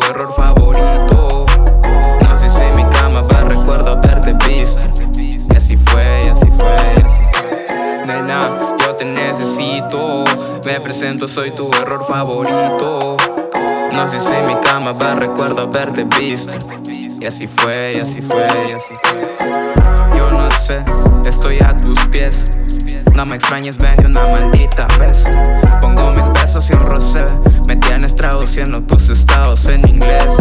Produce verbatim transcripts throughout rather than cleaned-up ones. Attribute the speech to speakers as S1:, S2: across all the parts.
S1: error favorito. No sé si mi cama va, recuerdo haberte visto. Y así fue, y así fue, y así fue. Nena, yo te necesito. Me presento, soy tu error favorito. No sé si mi cama va, recuerdo haberte visto. Y así fue, y así fue, y así fue. Yo no sé, estoy a tus pies. No me extrañes, ven de una maldita vez. Pongo mis besos y un rosé. Me tienes traduciendo tus estados en inglés.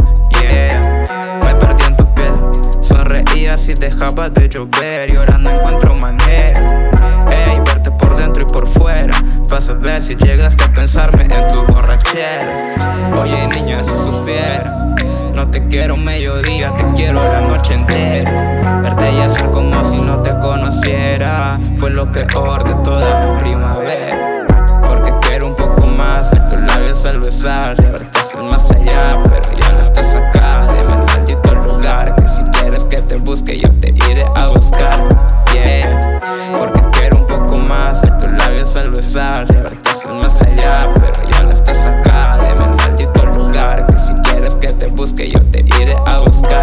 S1: Yeah, me perdí en tu piel. Sonreías y dejaba de llover. Y ahora no encuentro manera. Ey, verte por dentro y por fuera. Vas a ver si llegaste a pensarme en tu borrachera. Oye niña, si supiera, no te quiero mediodía, te quiero la noche entera. Verte y hacer como si no te conociera fue lo peor de toda mi primavera. Porque quiero un poco más de tus labios al besar, de verte hacia el más allá, pero ya no estás acá. Dime el maldito lugar, que si quieres que te busque yo te iré a buscar. Yeah, porque quiero un poco más de tus labios al besar, de verte hacia el más allá, pero ya no estás acá. Dime el maldito lugar, que si quieres que te busque yo te iré a buscar.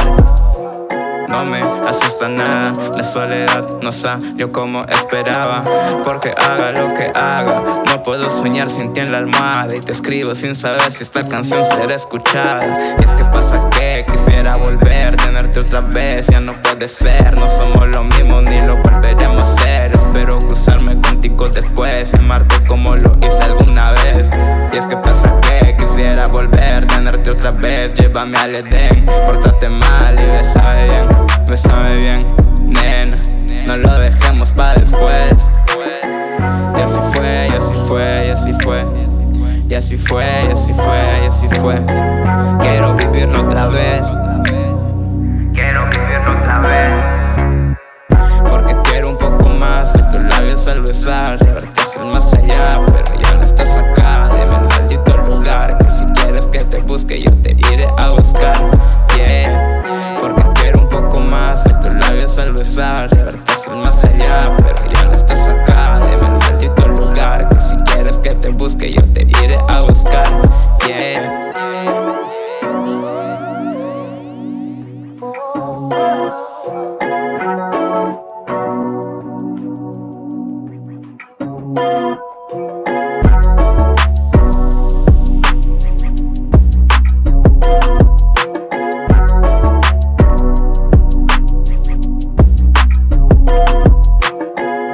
S1: No me asusta nada, la soledad no salió como esperaba. Porque haga lo que haga, no puedo soñar sin ti en la almohada. Y te escribo sin saber si esta canción será escuchada. Y es que pasa que quisiera volver, tenerte otra vez, ya no puede ser. No somos lo mismo ni lo volveremos a ser. Espero cruzarme contigo después, amarte como lo hice alguna vez. Y es que pasa que quisiera volver, tenerte otra vez, llévame al Edén. Pórtate mal y bésame bien, bésame bien, nena, no lo dejemos pa' después. Y así fue, y así fue, y así fue. Y así fue, y así fue, y así fue. Quiero vivirlo otra vez. Quiero vivirlo otra vez. Porque quiero un poco más de tus labios al besar, de verte hacia el más allá, pero ya no estás acá. Dime el maldito lugar, que si quieres que te busque yo te iré a buscar.